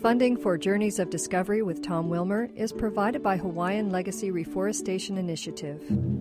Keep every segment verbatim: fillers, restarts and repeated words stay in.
Funding for Journeys of Discovery with Tom Wilmer is provided by Hawaiian Legacy Reforestation Initiative.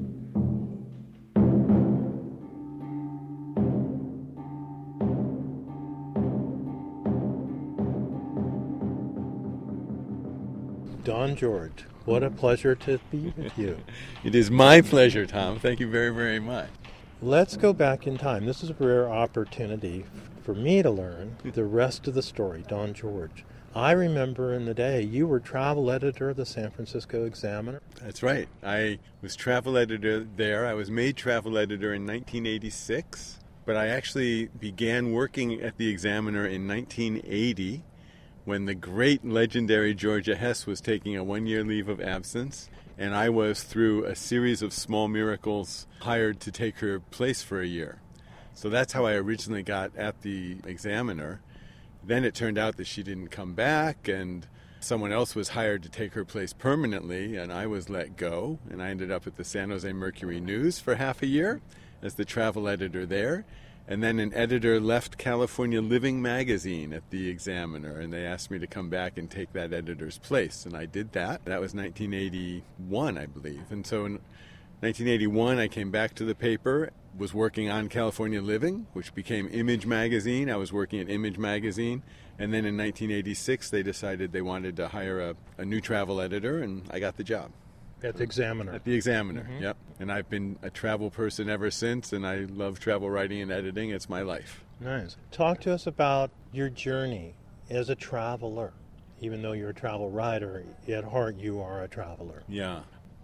Don George, what a pleasure to be with you. It is my pleasure, Tom. Thank you very, very much. Let's go back in time. This is a rare opportunity for me to learn the rest of the story, Don George. I remember in the day you were travel editor of the San Francisco Examiner. That's right. I was travel editor there. I was made travel editor in nineteen eighty-six, but I actually began working at the Examiner in nineteen eighty when the great legendary Georgia Hess was taking a one-year leave of absence, and I was, through a series of small miracles, hired to take her place for a year. So that's how I originally got at the Examiner. Then it turned out that she didn't come back, and someone else was hired to take her place permanently, and I was let go, and I ended up at the San Jose Mercury News for half a year as the travel editor there. And then an editor left California Living magazine at the Examiner, and they asked me to come back and take that editor's place, and I did that. That was nineteen eighty-one, I believe. And so in nineteen eighty-one, I came back to the paper, was working on California Living, which became Image magazine. I was working at Image magazine. And then in nineteen eighty-six, they decided they wanted to hire a, a new travel editor, and I got the job. At the Examiner. At the Examiner, Mm-hmm. Yep. And I've been a travel person ever since, and I love travel writing and editing. It's my life. Nice. Talk to us about your journey as a traveler. Even though you're a travel writer, at heart you are a traveler. Yeah.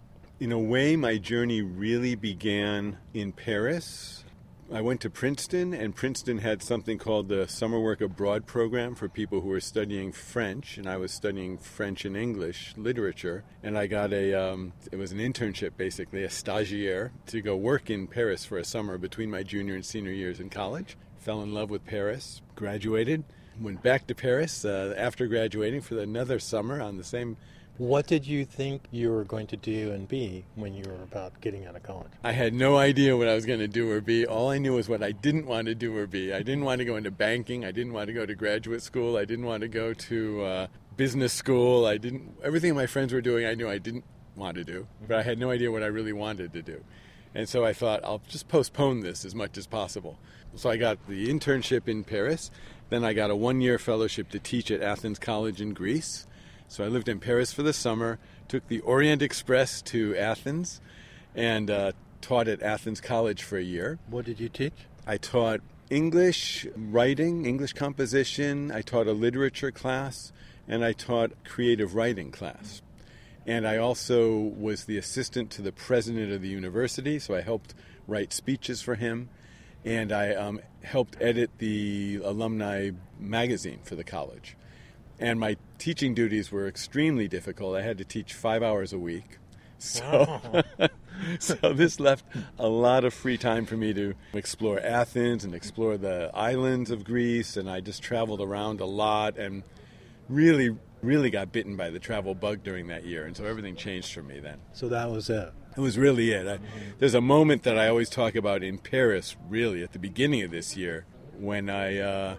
In a way, my journey really began in Paris. I went to Princeton, and Princeton had something called the Summer Work Abroad program for people who were studying French, and I was studying French and English literature, and I got a, um, it was an internship basically, a stagiaire, to go work in Paris for a summer between my junior and senior years in college. Fell in love with Paris, graduated, went back to Paris uh, after graduating for another summer on the same. What did you think you were going to do and be when you were about getting out of college? I had no idea what I was going to do or be. All I knew was what I didn't want to do or be. I didn't want to go into banking. I didn't want to go to graduate school. I didn't want to go to uh, business school. I didn't. Everything my friends were doing, I knew I didn't want to do. But I had no idea what I really wanted to do. And so I thought, I'll just postpone this as much as possible. So I got the internship in Paris. Then I got a one-year fellowship to teach at Athens College in Greece. So I lived in Paris for the summer, took the Orient Express to Athens, and uh, taught at Athens College for a year. What did you teach? I taught English writing, English composition. I taught a literature class, and I taught creative writing class. And I also was the assistant to the president of the university, so I helped write speeches for him. And I um, helped edit the alumni magazine for the college. And my teaching duties were extremely difficult. I had to teach five hours a week. So, Wow. so this left a lot of free time for me to explore Athens and explore the islands of Greece. And I just traveled around a lot and really, really got bitten by the travel bug during that year. And so everything changed for me then. So that was it. It was really it. I, there's a moment that I always talk about in Paris, really, at the beginning of this year, when I... Uh,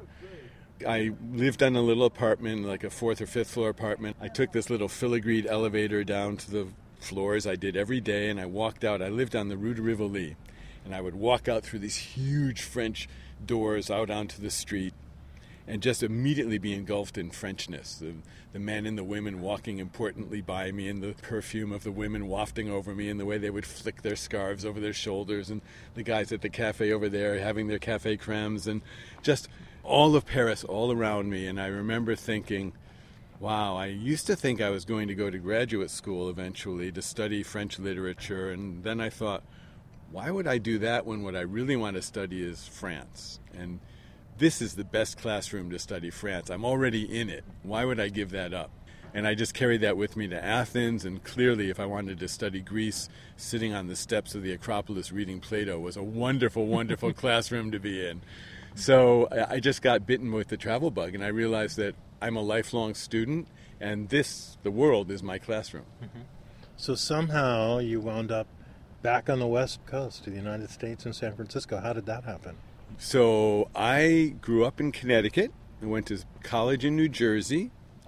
I lived on a little apartment, like a fourth or fifth floor apartment. I took this little filigreed elevator down to the floors. I did every day, and I walked out. I lived on the Rue de Rivoli, and I would walk out through these huge French doors out onto the street and just immediately be engulfed in Frenchness. The, the men and the women walking importantly by me, and the perfume of the women wafting over me, and the way they would flick their scarves over their shoulders, and the guys at the cafe over there having their cafe crèmes, and just... all of Paris all around me. And I remember thinking, wow, I used to think I was going to go to graduate school eventually to study French literature, and then I thought, why would I do that when what I really want to study is France? And this is the best classroom to study France. I'm already in it. Why would I give that up? And I just carried that with me to Athens, and clearly if I wanted to study Greece, sitting on the steps of the Acropolis reading Plato was a wonderful, wonderful classroom to be in. So I just got bitten with the travel bug, and I realized that I'm a lifelong student, and this, the world, is my classroom. Mm-hmm. So somehow you wound up back on the West Coast of the United States in San Francisco. How did that happen? So I grew up in Connecticut. I went to college in New Jersey.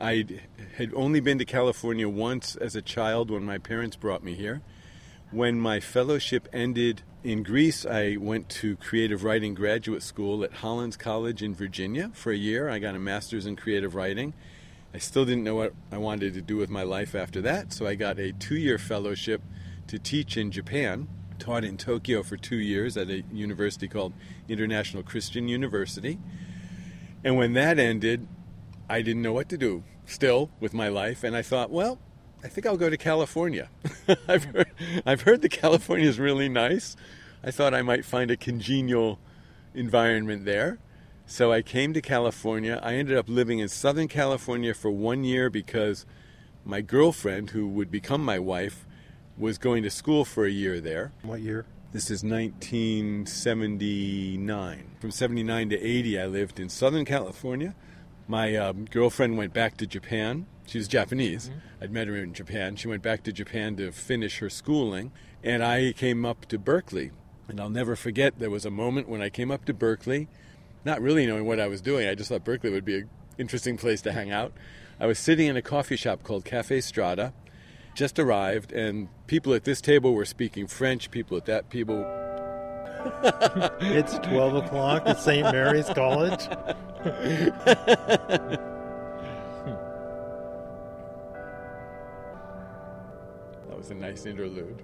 I had only been to California once as a child when my parents brought me here. When my fellowship ended in Greece, I went to creative writing graduate school at Hollins College in Virginia for a year. I got a master's in creative writing. I still didn't know what I wanted to do with my life after that, so I got a two-year fellowship to teach in Japan. Taught in Tokyo for two years at a university called International Christian University. And when that ended, I didn't know what to do still with my life, and I thought, well, I think I'll go to California. I've heard, I've heard that California is really nice. I thought I might find a congenial environment there. So I came to California. I ended up living in Southern California for one year because my girlfriend, who would become my wife, was going to school for a year there. What year? This is nineteen seventy-nine. From seventy-nine to eighty, I lived in Southern California. My um, girlfriend went back to Japan. She was Japanese. Mm-hmm. I'd met her in Japan. She went back to Japan to finish her schooling, and I came up to Berkeley. And I'll never forget, there was a moment when I came up to Berkeley, not really knowing what I was doing. I just thought Berkeley would be an interesting place to hang out. I was sitting in a coffee shop called Cafe Strada, just arrived, and people at this table were speaking French, people at that people... It's twelve o'clock at Saint Mary's College. That was a nice interlude.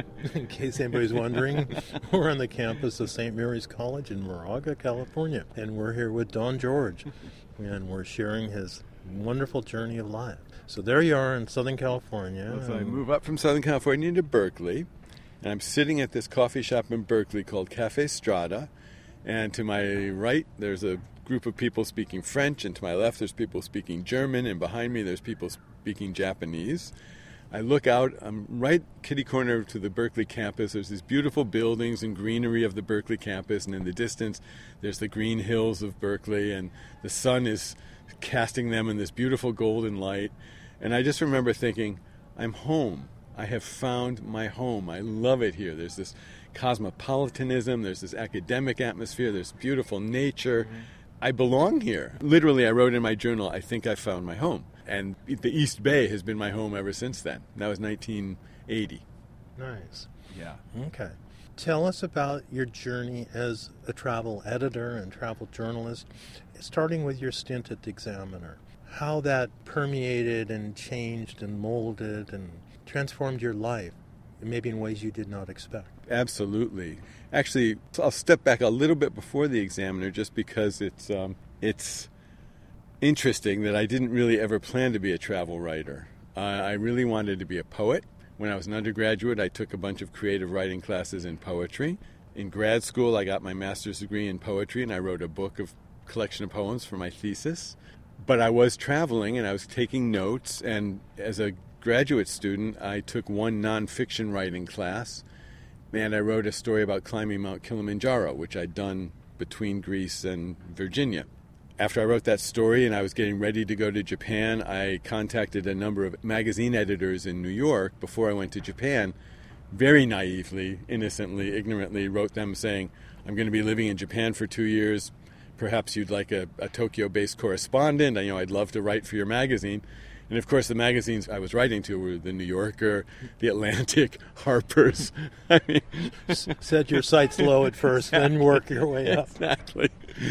In case anybody's wondering, we're on the campus of Saint Mary's College in Moraga, California, and we're here with Don George, and we're sharing his wonderful journey of life. So there you are in Southern California. Well, so I move up from Southern California to Berkeley, and I'm sitting at this coffee shop in Berkeley called Cafe Strada, and to my right there's a group of people speaking French, and to my left there's people speaking German, and behind me there's people speaking Japanese. I look out, I'm right kitty corner to the Berkeley campus. There's these beautiful buildings and greenery of the Berkeley campus, and in the distance there's the green hills of Berkeley, and the sun is casting them in this beautiful golden light. And I just remember thinking, I'm home. I have found my home. I love it here. There's this cosmopolitanism, there's this academic atmosphere, there's beautiful nature. Mm-hmm. I belong here. Literally, I wrote in my journal, I think I found my home. And the East Bay has been my home ever since then. That was nineteen eighty. Nice. Yeah. Okay. Tell us about your journey as a travel editor and travel journalist, starting with your stint at the Examiner. How that permeated and changed and molded and transformed your life, maybe in ways you did not expect. Absolutely. Actually, I'll step back a little bit before the Examiner just because it's um, it's interesting that I didn't really ever plan to be a travel writer. Uh, I really wanted to be a poet. When I was an undergraduate, I took a bunch of creative writing classes in poetry. In grad school, I got my master's degree in poetry, and I wrote a book of collection of poems for my thesis. But I was traveling, and I was taking notes, and as a graduate student, I took one nonfiction writing class, and I wrote a story about climbing Mount Kilimanjaro, which I'd done between Greece and Virginia. After I wrote that story and I was getting ready to go to Japan, I contacted a number of magazine editors in New York before I went to Japan. Very naively, innocently, ignorantly wrote them saying, I'm going to be living in Japan for two years. Perhaps you'd like a, a Tokyo-based correspondent. I you know I'd love to write for your magazine. And of course, the magazines I was writing to were the New Yorker, the Atlantic, Harper's. I mean, set your sights low at first, exactly. Then work your way up. Exactly.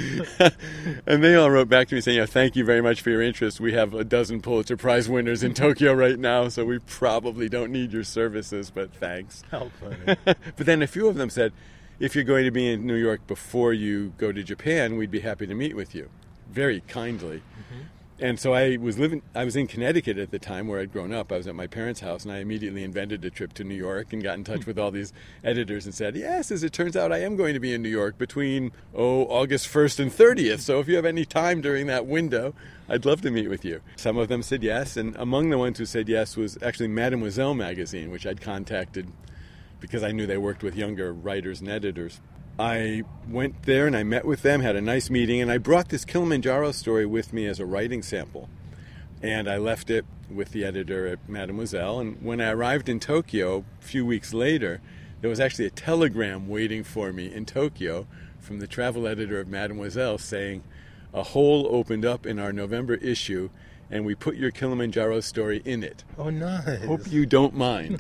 And they all wrote back to me saying, you know, thank you very much for your interest. We have a dozen Pulitzer Prize winners in Tokyo right now, so we probably don't need your services, but thanks. How funny. But then a few of them said, if you're going to be in New York before you go to Japan, we'd be happy to meet with you. Very kindly. Mm-hmm. And so I was living, I was in Connecticut at the time where I'd grown up. I was at my parents' house, and I immediately invented a trip to New York and got in touch with all these editors and said, yes, as it turns out, I am going to be in New York between, oh, August first and thirtieth. So if you have any time during that window, I'd love to meet with you. Some of them said yes, and among the ones who said yes was actually Mademoiselle magazine, which I'd contacted because I knew they worked with younger writers and editors. I went there and I met with them, had a nice meeting, and I brought this Kilimanjaro story with me as a writing sample. And I left it with the editor at Mademoiselle. And when I arrived in Tokyo a few weeks later, there was actually a telegram waiting for me in Tokyo from the travel editor of Mademoiselle saying, a hole opened up in our November issue and we put your Kilimanjaro story in it. Oh, nice. Hope you don't mind.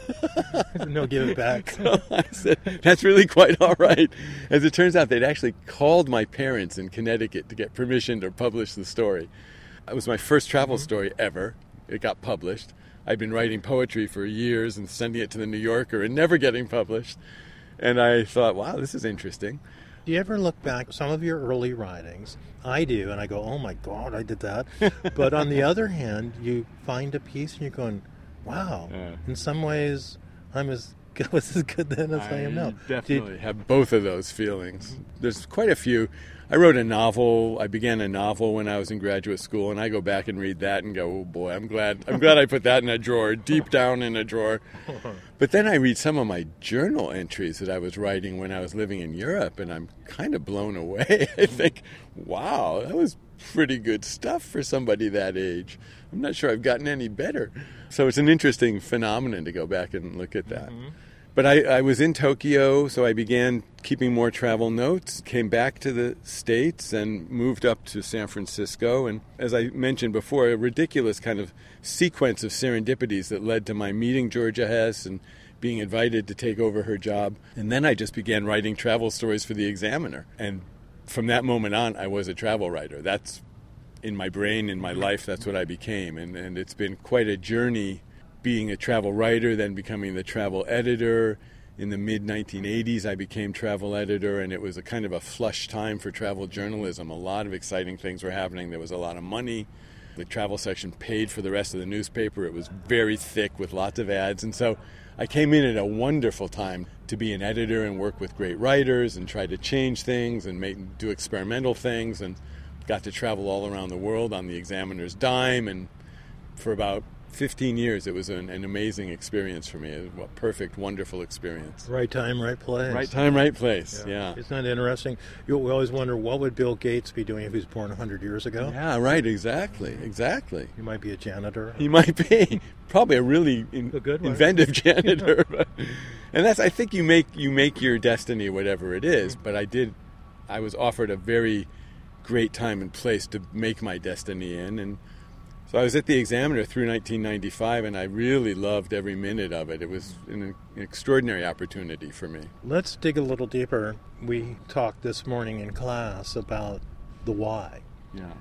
No, give it back. So I said, that's really quite all right. As it turns out, they'd actually called my parents in Connecticut to get permission to publish the story. It was my first travel mm-hmm. story ever. It got published. I'd been writing poetry for years and sending it to the New Yorker and never getting published. And I thought, wow, this is interesting. Do you ever look back at some of your early writings? I do, and I go, oh my God, I did that. But on the other hand, you find a piece and you're going, wow, yeah. in some ways, I'm as was as good then as I, I am now. Definitely did... have both of those feelings. There's quite a few. I wrote a novel. I began a novel when I was in graduate school, and I go back and read that and go, oh boy, I'm glad I'm glad I put that in a drawer, deep down in a drawer. But then I read some of my journal entries that I was writing when I was living in Europe, and I'm kind of blown away. I think, wow, that was pretty good stuff for somebody that age. I'm not sure I've gotten any better. So it's an interesting phenomenon to go back and look at that. Mm-hmm. But I, I was in Tokyo, so I began keeping more travel notes, came back to the States and moved up to San Francisco. And as I mentioned before, a ridiculous kind of sequence of serendipities that led to my meeting Georgia Hess and being invited to take over her job. And then I just began writing travel stories for the Examiner. And from that moment on, I was a travel writer. That's in my brain, in my life, that's what I became. And, and it's been quite a journey being a travel writer, then becoming the travel editor. In the mid nineteen eighties, I became travel editor, and it was a kind of a flush time for travel journalism. A lot of exciting things were happening. There was a lot of money. The travel section paid for the rest of the newspaper. It was very thick with lots of ads. And so I came in at a wonderful time to be an editor and work with great writers and try to change things and make, do experimental things, and got to travel all around the world on the Examiner's dime. And for about fifteen years, it was an, an amazing experience for me. A perfect, wonderful experience. Right time, right place. Right time, right place, yeah. yeah. Isn't that interesting? You, we always wonder, what would Bill Gates be doing if he was born one hundred years ago? Yeah, right, exactly, exactly. He might be a janitor. He might be. Probably a really in, a good inventive janitor. And that's, I think you make you make your destiny whatever it is, but I did, I was offered a very great time and place to make my destiny in, and so I was at the Examiner through nineteen ninety-five, and I really loved every minute of it. It was an, an extraordinary opportunity for me. Let's dig a little deeper. We talked this morning in class about the why. Yeah.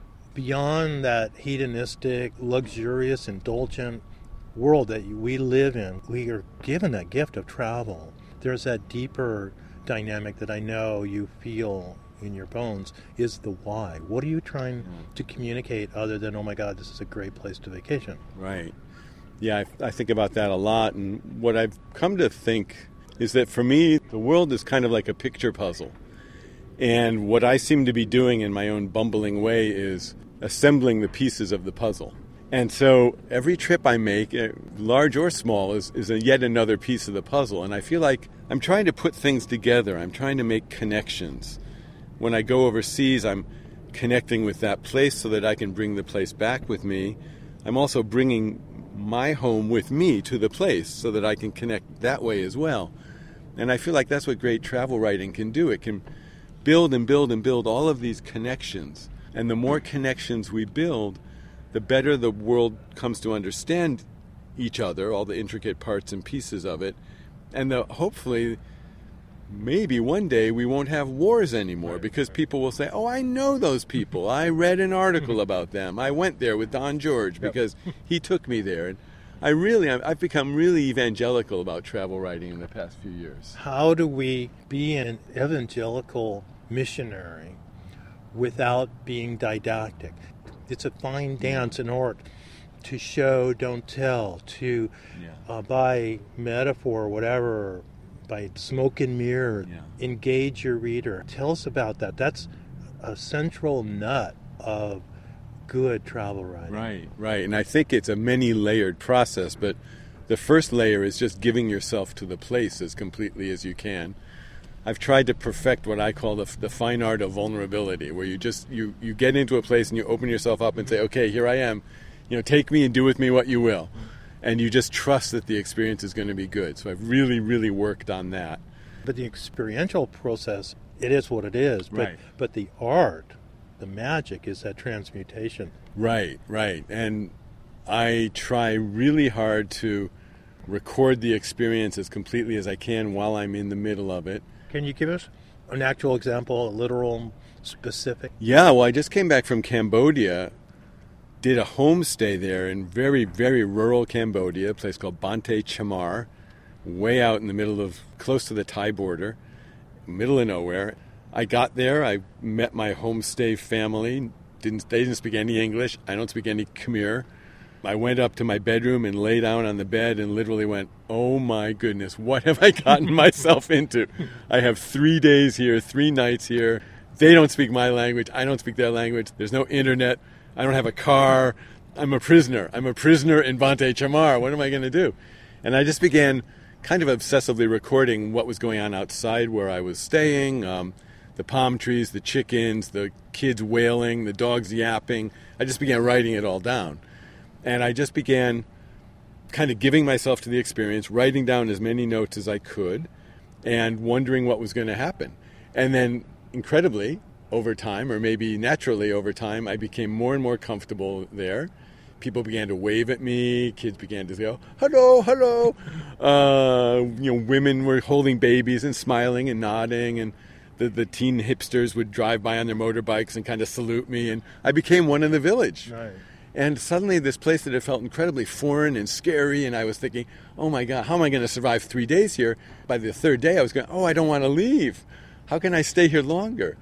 Beyond that hedonistic, luxurious, indulgent world that we live in, we are given that gift of travel. There's that deeper dynamic that I know you feel in your bones, is the why. What are you trying mm. to communicate other than, oh my God, this is a great place to vacation? Right. Yeah, I, I think about that a lot, and what I've come to think is that for me, the world is kind of like a picture puzzle. And what I seem to be doing in my own bumbling way is assembling the pieces of the puzzle. And so every trip I make, large or small, is, is a yet another piece of the puzzle. And I feel like I'm trying to put things together. I'm trying to make connections. When I go overseas, I'm connecting with that place so that I can bring the place back with me. I'm also bringing my home with me to the place so that I can connect that way as well. And I feel like that's what great travel writing can do. It can build and build and build all of these connections. And the more connections we build, the better the world comes to understand each other, all the intricate parts and pieces of it. And the, hopefully, maybe one day we won't have wars anymore, because people will say, oh, I know those people. I read an article about them. I went there with Don George because he took me there. And I really, I've become really evangelical about travel writing in the past few years. How do we be an evangelical missionary without being didactic? It's a fine dance in art to show, don't tell, to, yeah. uh, by metaphor or whatever, by smoke and mirror, yeah. engage your reader. Tell us about that. That's a central nut of good travel writing. Right, right. And I think it's a many-layered process, but the first layer is just giving yourself to the place as completely as you can. I've tried to perfect what I call the, the fine art of vulnerability, where you just you, you get into a place and you open yourself up and say, okay, here I am. You know, take me and do with me what you will. And you just trust that the experience is going to be good. So I've really, really worked on that. But the experiential process, it is what it is. But, right. but the art the magic is that transmutation. Right, right. And I try really hard to record the experience as completely as I can while I'm in the middle of it. Can you give us an actual example, a literal, specific? Yeah, well, I just came back from Cambodia, did a homestay there in very, very rural Cambodia, a place called Bante Chamar, way out in the middle of, close to the Thai border, middle of nowhere. I got there, I met my homestay family. Didn't, they didn't speak any English. I don't speak any Khmer. I went up to my bedroom and lay down on the bed and literally went, oh my goodness, what have I gotten myself into? I have three days here, three nights here. They don't speak my language. I don't speak their language. There's no internet. I don't have a car. I'm a prisoner. I'm a prisoner in Bante Chamar. What am I going to do? And I just began kind of obsessively recording what was going on outside where I was staying, um, the palm trees, the chickens, the kids wailing, the dogs yapping. I just began writing it all down. And I just began kind of giving myself to the experience, writing down as many notes as I could, and wondering what was going to happen. And then, incredibly, over time, or maybe naturally over time, I became more and more comfortable there. People began to wave at me. Kids began to go, hello, hello. Uh, you know, women were holding babies and smiling and nodding, and the, the teen hipsters would drive by on their motorbikes and kind of salute me, and I became one in the village. Right. And suddenly this place that had felt incredibly foreign and scary, and I was thinking, oh my God, how am I going to survive three days here? By the third day, I was going, oh, I don't want to leave. How can I stay here longer?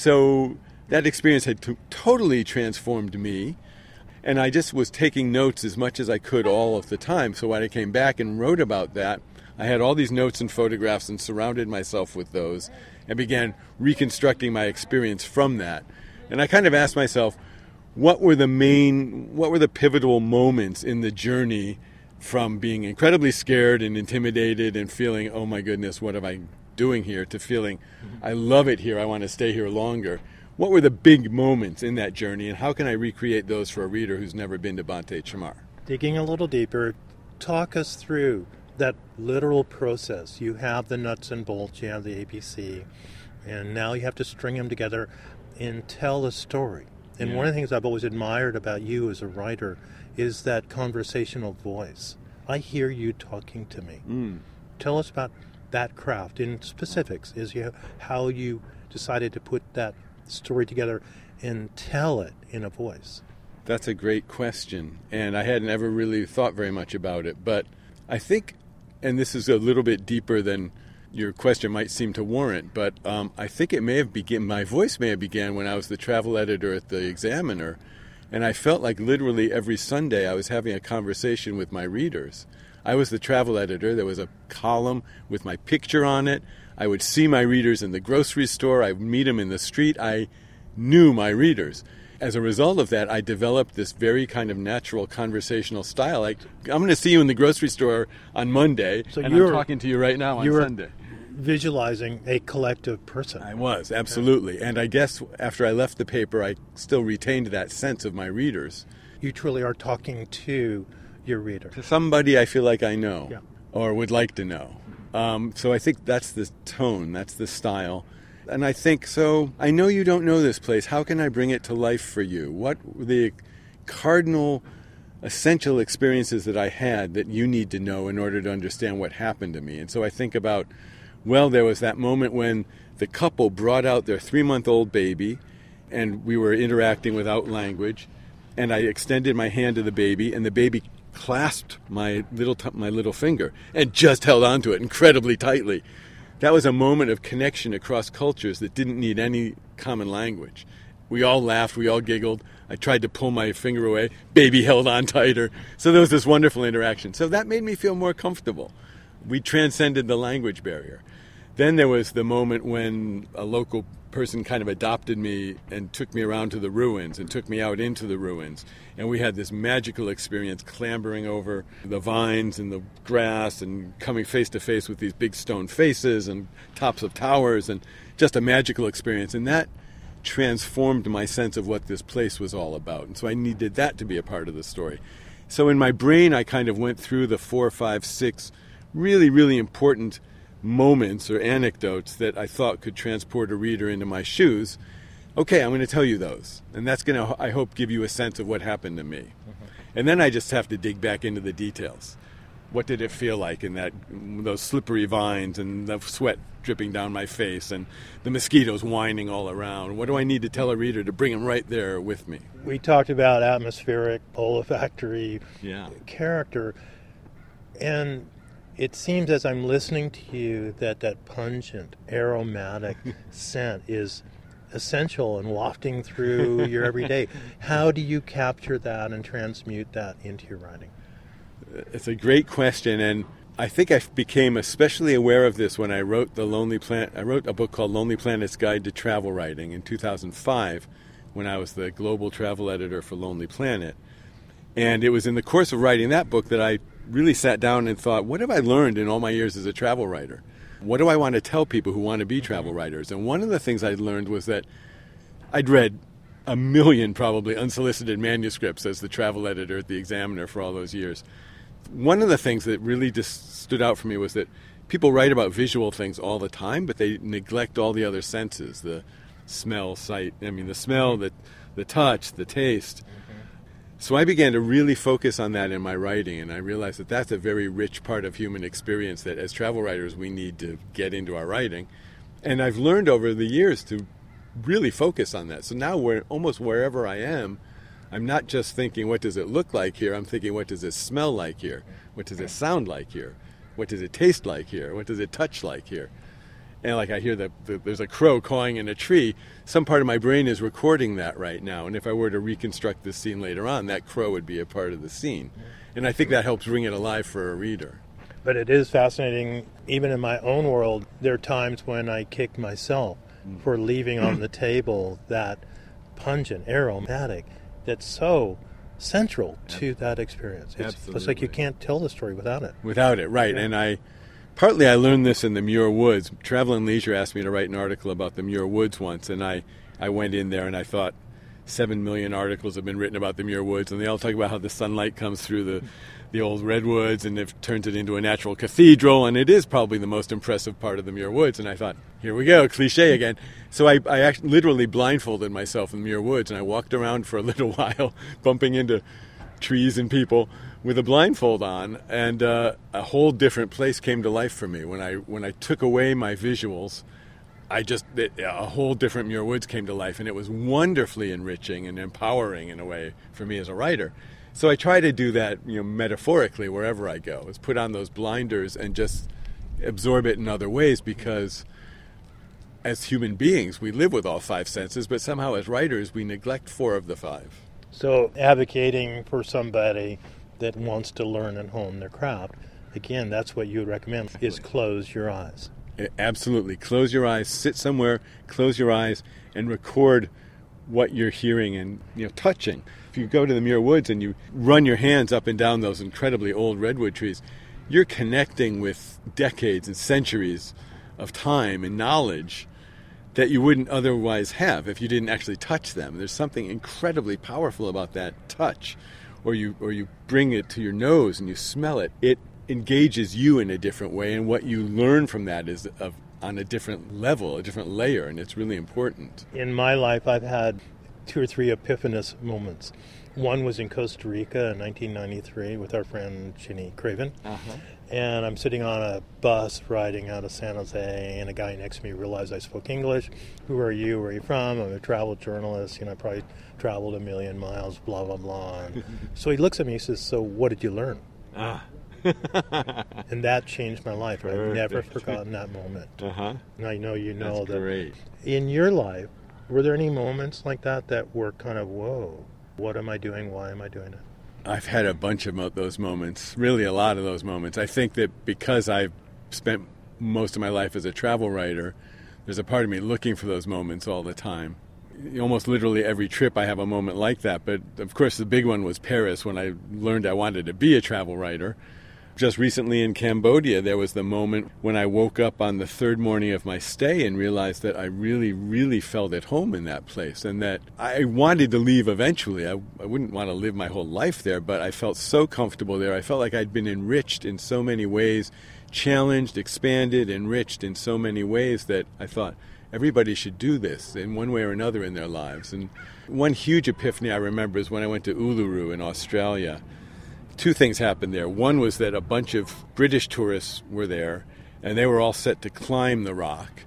So that experience had t- totally transformed me, and I just was taking notes as much as I could all of the time. So when I came back and wrote about that, I had all these notes and photographs and surrounded myself with those and began reconstructing my experience from that. And I kind of asked myself, what were the main, what were the pivotal moments in the journey from being incredibly scared and intimidated and feeling, oh my goodness, what am I doing here, to feeling, I love it here, I want to stay here longer. What were the big moments in that journey, and how can I recreate those for a reader who's never been to Bante Chamar? Digging a little deeper, talk us through that literal process. You have the nuts and bolts, you have the A B C, and now you have to string them together and tell a story. And yeah. One of the things I've always admired about you as a writer is that conversational voice. I hear you talking to me. Mm. Tell us about that craft in specifics, is you, how you decided to put that story together and tell it in a voice. That's a great question, and I hadn't ever really thought very much about it. But I think, and this is a little bit deeper than your question might seem to warrant, but um, I think it may have begun, my voice may have began when I was the travel editor at the Examiner, and I felt like literally every Sunday I was having a conversation with my readers. I was the travel editor. There was a column with my picture on it. I would see my readers in the grocery store. I would meet them in the street. I knew my readers. As a result of that, I developed this very kind of natural conversational style. Like, I'm going to see you in the grocery store on Monday, so and I'm talking to you right now on Sunday. Visualizing a collective person. I was, absolutely. And I guess after I left the paper, I still retained that sense of my readers. You truly are talking to your reader. To somebody I feel like I know, yeah. or would like to know. Um, so I think that's the tone, that's the style. And I think, so I know you don't know this place. How can I bring it to life for you? What were the cardinal, essential experiences that I had that you need to know in order to understand what happened to me? And so I think about, well, there was that moment when the couple brought out their three-month-old baby, and we were interacting without language, and I extended my hand to the baby, and the baby clasped my little t- my little finger and just held onto it incredibly tightly. That was a moment of connection across cultures that didn't need any common language. We all laughed, we all giggled. I tried to pull my finger away. Baby held on tighter. So there was this wonderful interaction. So that made me feel more comfortable. We transcended the language barrier. Then there was the moment when a local person kind of adopted me and took me around to the ruins and took me out into the ruins. And we had this magical experience clambering over the vines and the grass and coming face to face with these big stone faces and tops of towers, and just a magical experience. And that transformed my sense of what this place was all about. And so I needed that to be a part of the story. So in my brain, I kind of went through the four, five, six really, really important moments or anecdotes that I thought could transport a reader into my shoes. okay, I'm going to tell you those. And that's going to, I hope, give you a sense of what happened to me. Mm-hmm. And then I just have to dig back into the details. What did it feel like in that those slippery vines and the sweat dripping down my face and the mosquitoes whining all around? What do I need to tell a reader to bring them right there with me? We talked about atmospheric, olfactory yeah. character. And it seems as I'm listening to you that that pungent, aromatic scent is essential and wafting through your everyday. How do you capture that and transmute that into your writing? It's a great question, and I think I became especially aware of this when I wrote the Lonely Planet. I wrote a book called Lonely Planet's Guide to Travel Writing in two thousand five, when I was the global travel editor for Lonely Planet. And it was in the course of writing that book that I really sat down and thought, what have I learned in all my years as a travel writer? What do I want to tell people who want to be travel writers? And one of the things I'd learned was that I'd read a million probably unsolicited manuscripts as the travel editor at the Examiner for all those years. One of the things that really just stood out for me was that people write about visual things all the time, but they neglect all the other senses, the smell, sight, I mean the smell, the, the touch, the taste. So I began to really focus on that in my writing, and I realized that that's a very rich part of human experience that as travel writers we need to get into our writing. And I've learned over the years to really focus on that. So now we're almost wherever I am, I'm not just thinking, what does it look like here? I'm thinking, what does it smell like here? What does it sound like here? What does it taste like here? What does it touch like here? And like I hear that the, there's a crow cawing in a tree, some part of my brain is recording that right now. And if I were to reconstruct this scene later on, that crow would be a part of the scene. And I think that helps bring it alive for a reader. But it is fascinating, even in my own world, there are times when I kick myself mm. for leaving on the table that pungent, aromatic, that's so central to that experience. It's, it's like you can't tell the story without it. Without it, right. Yeah. And I, partly I learned this in the Muir Woods. Travel and Leisure asked me to write an article about the Muir Woods once, and I, I went in there and I thought, seven million articles have been written about the Muir Woods, and they all talk about how the sunlight comes through the, the old redwoods and it turns it into a natural cathedral, and it is probably the most impressive part of the Muir Woods. And I thought, here we go, cliche again. So I, I actually literally blindfolded myself in the Muir Woods, and I walked around for a little while, bumping into trees and people with a blindfold on, and uh, a whole different place came to life for me. When I when I took away my visuals, I just, it, a whole different Muir Woods came to life, and it was wonderfully enriching and empowering in a way for me as a writer. So I try to do that, you know, metaphorically wherever I go, is put on those blinders and just absorb it in other ways, because as human beings, we live with all five senses, but somehow as writers, we neglect four of the five. So advocating for somebody that wants to learn and hone their craft, again, that's what you would recommend, is close your eyes. Absolutely. Close your eyes, sit somewhere, close your eyes, and record what you're hearing and, you know, touching. If you go to the Muir Woods and you run your hands up and down those incredibly old redwood trees, you're connecting with decades and centuries of time and knowledge that you wouldn't otherwise have if you didn't actually touch them. There's something incredibly powerful about that touch. Or you or you bring it to your nose and you smell it. It engages you in a different way, and what you learn from that is of, on a different level, a different layer, and it's really important. In my life, I've had two or three epiphanous moments. One was in Costa Rica in nineteen ninety-three with our friend Ginny Craven. Uh-huh. And I'm sitting on a bus riding out of San Jose, and a guy next to me realized I spoke English. Who are you? Where are you from? I'm a travel journalist. You know, I probably traveled a million miles, blah, blah, blah. And so he looks at me and says, so what did you learn? Ah. And that changed my life. I've never forgotten that moment. Uh-huh. And I know you know That's that. Great. In your life, were there any moments like that that were kind of, whoa, what am I doing? Why am I doing it? I've had a bunch of those moments, really a lot of those moments. I think that because I've spent most of my life as a travel writer, there's a part of me looking for those moments all the time. Almost literally every trip I have a moment like that. But of course the big one was Paris, when I learned I wanted to be a travel writer. Just recently in Cambodia, there was the moment when I woke up on the third morning of my stay and realized that I really, really felt at home in that place, and that I wanted to leave eventually. I, I wouldn't want to live my whole life there, but I felt so comfortable there. I felt like I'd been enriched in so many ways, challenged, expanded, enriched in so many ways that I thought, everybody should do this in one way or another in their lives. And one huge epiphany I remember is when I went to Uluru in Australia. Two things happened there. One was that a bunch of British tourists were there, and they were all set to climb the rock.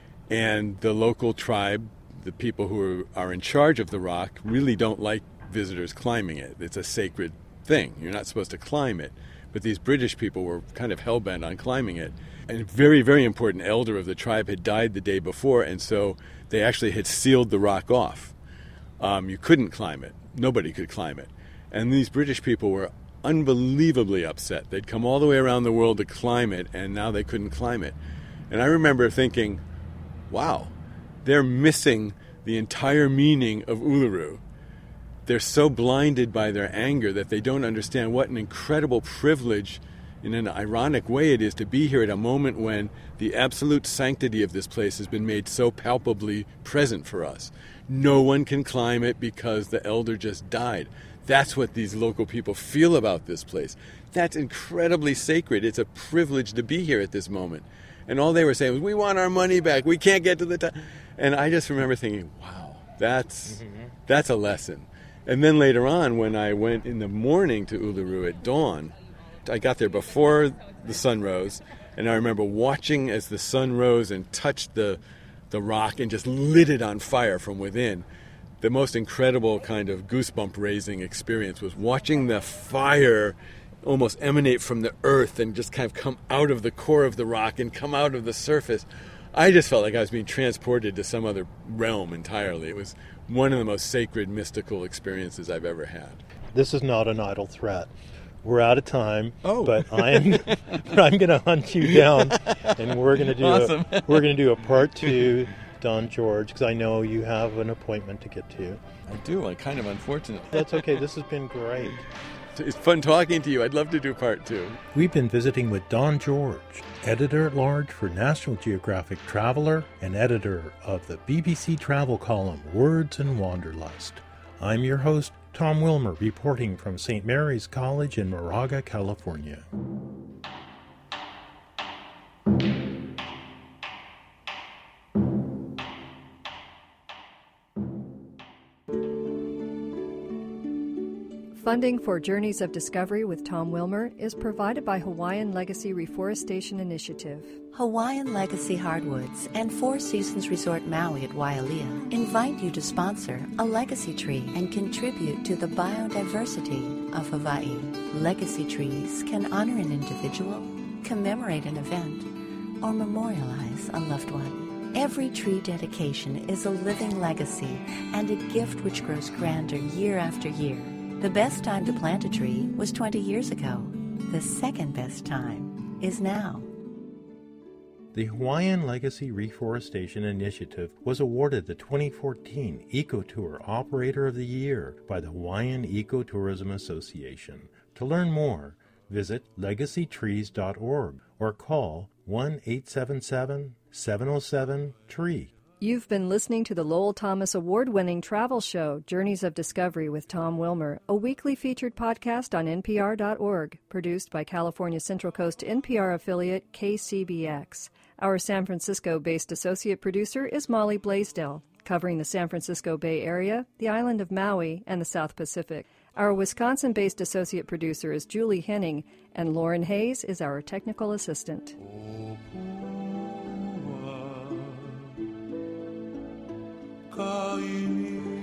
And the local tribe, the people who are in charge of the rock, really don't like visitors climbing it. It's a sacred thing. You're not supposed to climb it. But these British people were kind of hell-bent on climbing it. And a very, very important elder of the tribe had died the day before, and so they actually had sealed the rock off. Um, you couldn't climb it. Nobody could climb it. And these British people were unbelievably upset. They'd come all the way around the world to climb it, and now they couldn't climb it. And I remember thinking, wow, they're missing the entire meaning of Uluru. They're so blinded by their anger that they don't understand what an incredible privilege, in an ironic way, it is to be here at a moment when the absolute sanctity of this place has been made so palpably present for us. No one can climb it because the elder just died. That's what these local people feel about this place. That's incredibly sacred. It's a privilege to be here at this moment. And all they were saying was, we want our money back. We can't get to the top. And I just remember thinking, wow, that's mm-hmm. that's a lesson. And then later on, when I went in the morning to Uluru at dawn, I got there before the sun rose, and I remember watching as the sun rose and touched the the rock and just lit it on fire from within. The most incredible kind of goosebump-raising experience was watching the fire almost emanate from the earth and just kind of come out of the core of the rock and come out of the surface. I just felt like I was being transported to some other realm entirely. It was one of the most sacred, mystical experiences I've ever had. This is not an idle threat. We're out of time, oh. but I'm I'm going to hunt you down, and we're going to do awesome. a, we're going to do a part two, Don George, because I know you have an appointment to get to. I do. I'm kind of unfortunate. That's okay. This has been great. It's fun talking to you. I'd love to do part two. We've been visiting with Don George, editor-at-large for National Geographic Traveler and editor of the B B C travel column Words and Wanderlust. I'm your host, Tom Wilmer, reporting from Saint Mary's College in Moraga, California. Funding for Journeys of Discovery with Tom Wilmer is provided by Hawaiian Legacy Reforestation Initiative. Hawaiian Legacy Hardwoods and Four Seasons Resort Maui at Wailea invite you to sponsor a legacy tree and contribute to the biodiversity of Hawaii. Legacy trees can honor an individual, commemorate an event, or memorialize a loved one. Every tree dedication is a living legacy and a gift which grows grander year after year. The best time to plant a tree was twenty years ago. The second best time is now. The Hawaiian Legacy Reforestation Initiative was awarded the twenty fourteen EcoTour Operator of the Year by the Hawaiian Ecotourism Association. To learn more, visit legacy trees dot org or call one eight seven seven, seven oh seven, T R E E. You've been listening to the Lowell Thomas Award-winning travel show, Journeys of Discovery with Tom Wilmer, a weekly featured podcast on N P R dot org, produced by California Central Coast N P R affiliate K C B X. Our San Francisco-based associate producer is Molly Blaisdell, covering the San Francisco Bay Area, the island of Maui, and the South Pacific. Our Wisconsin-based associate producer is Julie Henning, and Lauren Hayes is our technical assistant. Ka